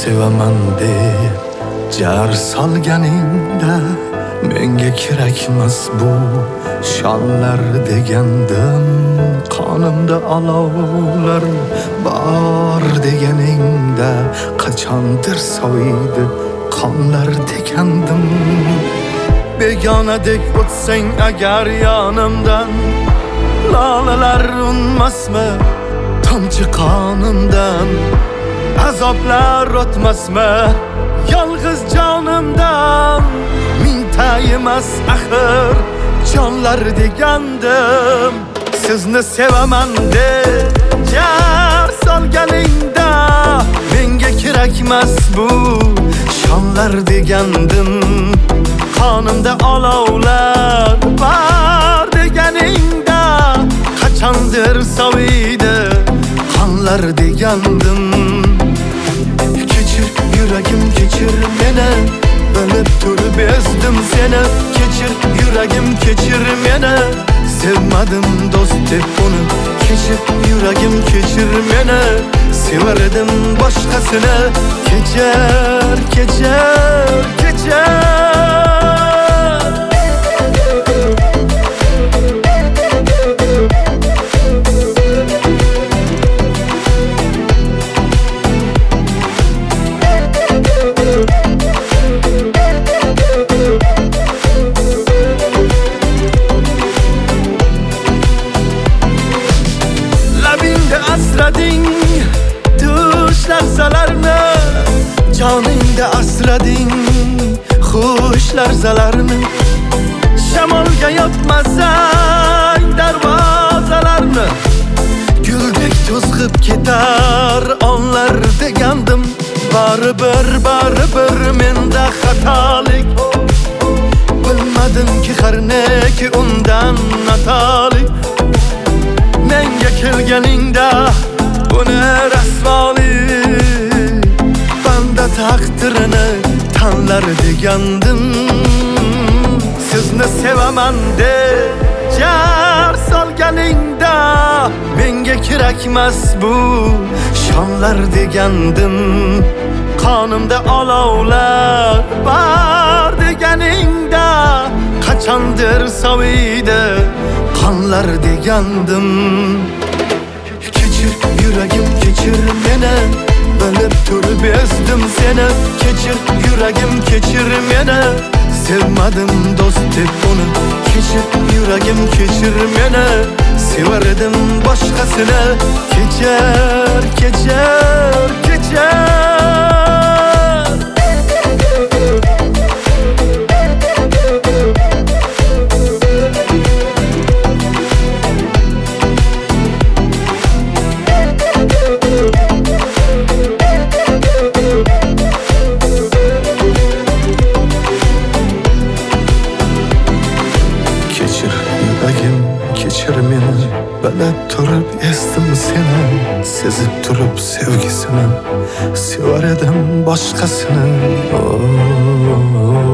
sevaman deb jar solganingda menga kerakmas bu shonlar degandim. Qonimda olovlar bor deganingda qachondir soviydi qonlar degandim. Begonadek o'tsang agar yonimdan, lolalar unmasmi tomchi qonimdan? Azoblar o'tmasmi yolg'iz jonimdan? Mingta emas axir jonlar degandim. Sizni sevaman deb jar solganingda menga kerakmas bu shonlar degandim. Qonimda olovlar bor deganingda qachondir soviydi qonlar degandim. Kechir yuragim, kechir meni, bilib turib ezdim seni. Kechir yuragim, kechir meni, sevmadim do'st deb uni. Kechir yuragim, kechir meni, sevardim boshqasini. Kechir, kechir, kechir. Asrading tush lahzalarni, joningda asrading xush lahzalarni. Shamolga yopmasang darvozalarni, guldek to'zg'ib ketar onlar degandim. Baribir menda xatolik, bilmadimki har neki undan natolik. Menga kelganingda buni rasvolik, banda taqdirini tanlar degandim. Sizni sevaman deb jar solganingda menga kerakmas bu shonlar degandim. Qonimda olovlar bor deganingda qachondir soviydi qonlar degandim. Kechir yuragim, kechir meni, bilib turib ezdim seni. Kechir yuragim, kechir meni, sevmadim do'st deb uni. Kechir yuragim, kechir meni, sevardim boshqasini. Kechir, kechir, kechir. Kechir meni, bilib turib ezdim seni. Sezib turib sevgisini, sevar edim boshqasini.